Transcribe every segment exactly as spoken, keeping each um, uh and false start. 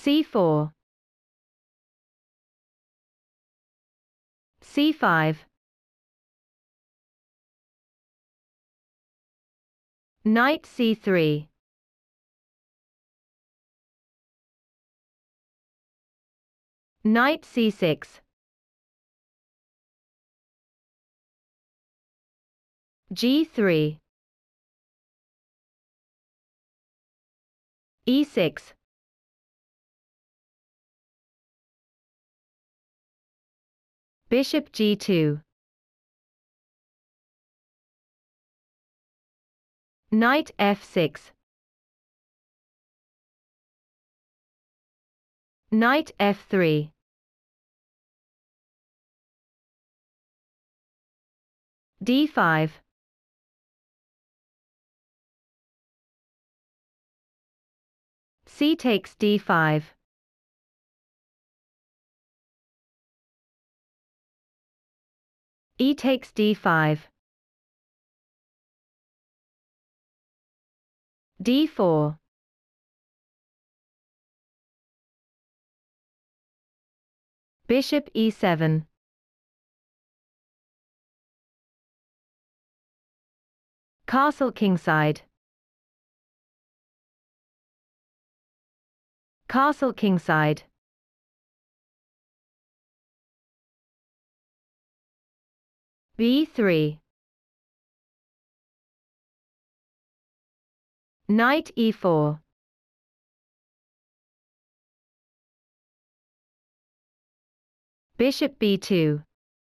c four, c five, knight c three, knight c six, g three, e six, bishop g two, knight f six, knight f three, d five, c takes d five, e takes d five, d four, bishop e seven, castle kingside, castle kingside, b three, knight e four, bishop b two,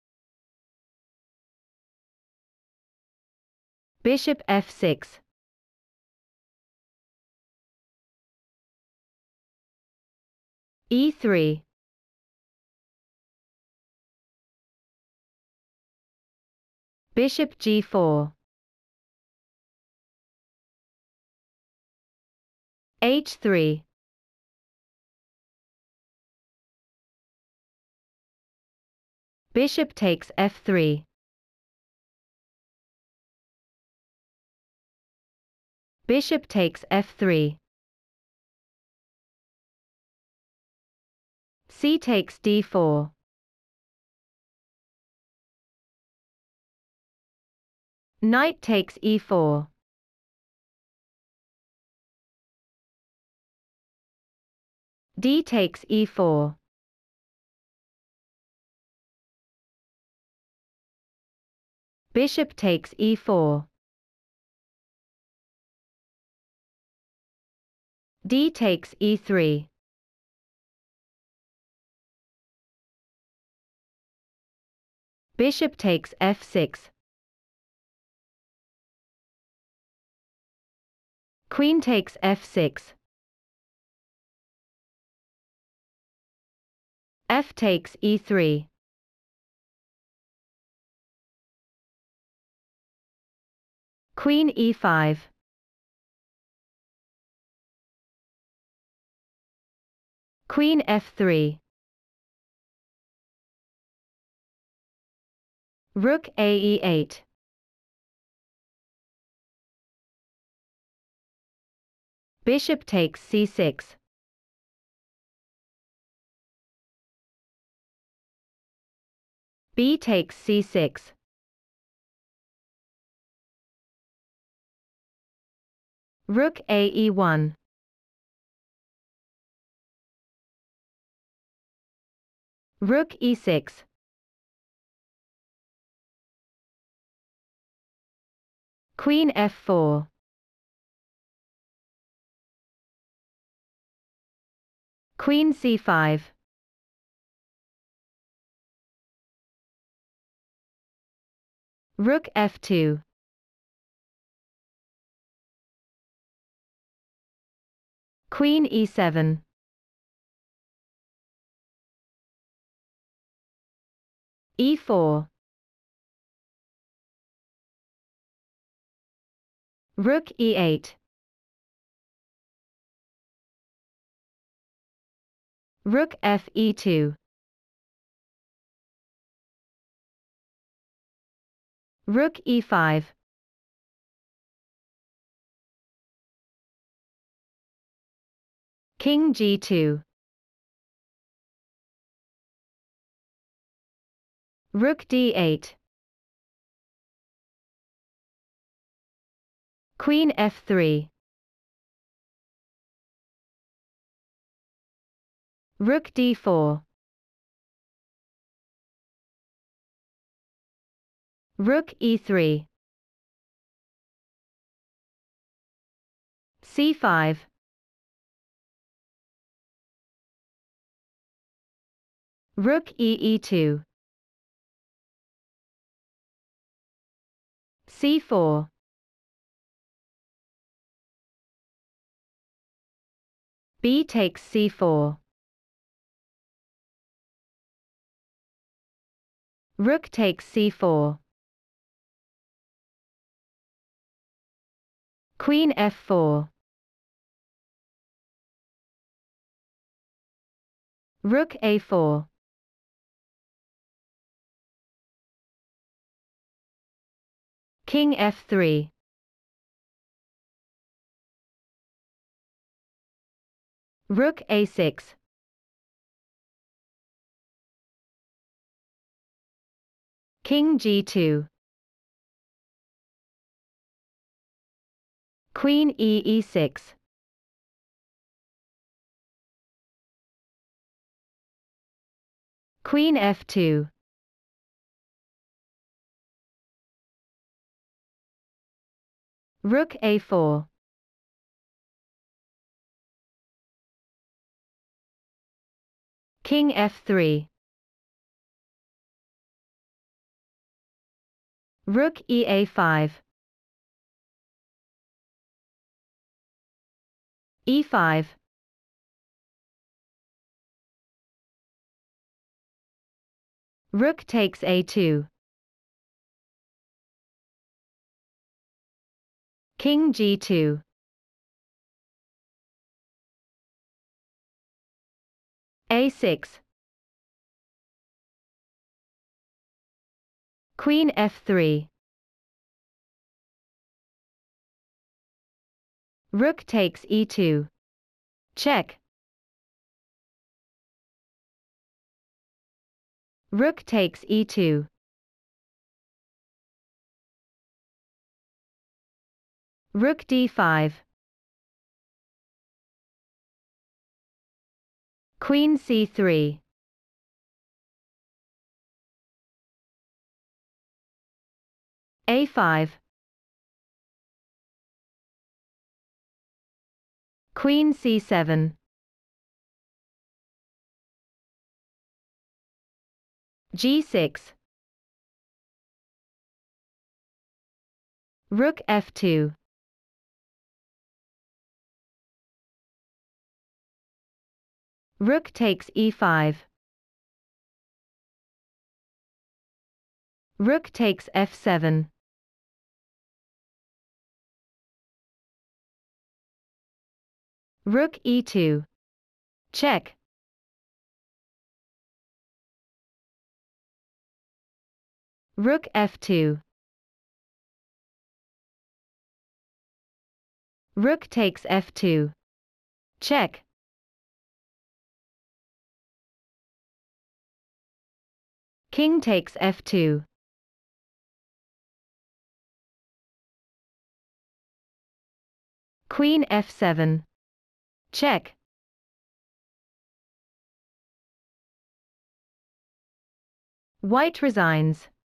bishop f six, e three, bishop g four, h three, bishop takes f three, bishop takes f three, c takes d four, knight takes e four, d takes e four, bishop takes e four, d takes e three, bishop takes f six, queen takes f six, f takes e three, queen e five, queen f three, rook a e eight, bishop takes c six, b takes c six, rook a e one, rook e six, queen f four, queen c five, rook f two, queen e seven, e four, rook e eight, rook f e two, rook e five, king g two, Rook d eight. Queen f three. Rook d four. Rook e three. c five. Rook e e two. c four. B takes c four. Rook takes c four. Queen f four. Rook a four. King f three. Rook a six. King g two. Queen e e six. Queen f two. Rook a four. King f three. Rook e a five. e five. Rook takes a two. King g two. a six. Queen f three. Rook takes e two. Check. Rook takes e two. Rook d five. Queen c three. a five. Queen c seven. g six. Rook f two. Rook takes e five. Rook takes f seven. Rook e two. Check. Rook f two. Rook takes f two. Check. King takes f two. Queen f seven. Check. White resigns.